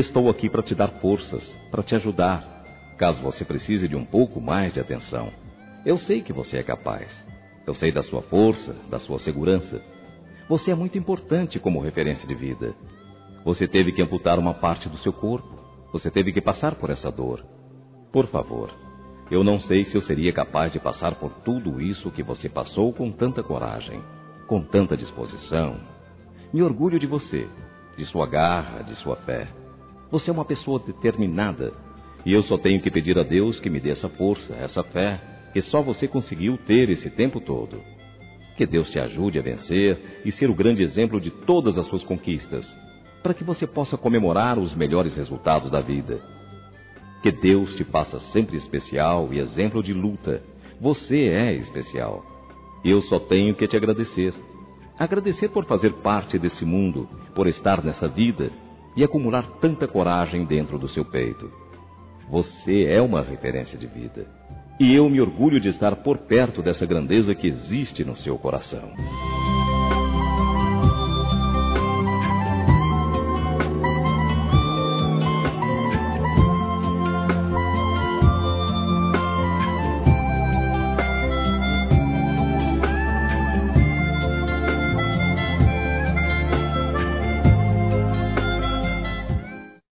Estou aqui para te dar forças, para te ajudar, caso você precise de um pouco mais de atenção. Eu sei que você é capaz. Eu sei da sua força, da sua segurança. Você é muito importante como referência de vida. Você teve que amputar uma parte do seu corpo. Você teve que passar por essa dor. Por favor, eu não sei se eu seria capaz de passar por tudo isso que você passou com tanta coragem, com tanta disposição. Me orgulho de você, de sua garra, de sua fé. Você é uma pessoa determinada, e eu só tenho que pedir a Deus que me dê essa força, essa fé, que só você conseguiu ter esse tempo todo. Que Deus te ajude a vencer e ser o grande exemplo de todas as suas conquistas, para que você possa comemorar os melhores resultados da vida. Que Deus te faça sempre especial e exemplo de luta. Você é especial. Eu só tenho que te agradecer. Agradecer por fazer parte desse mundo, por estar nessa vida e acumular tanta coragem dentro do seu peito. Você é uma referência de vida. E eu me orgulho de estar por perto dessa grandeza que existe no seu coração.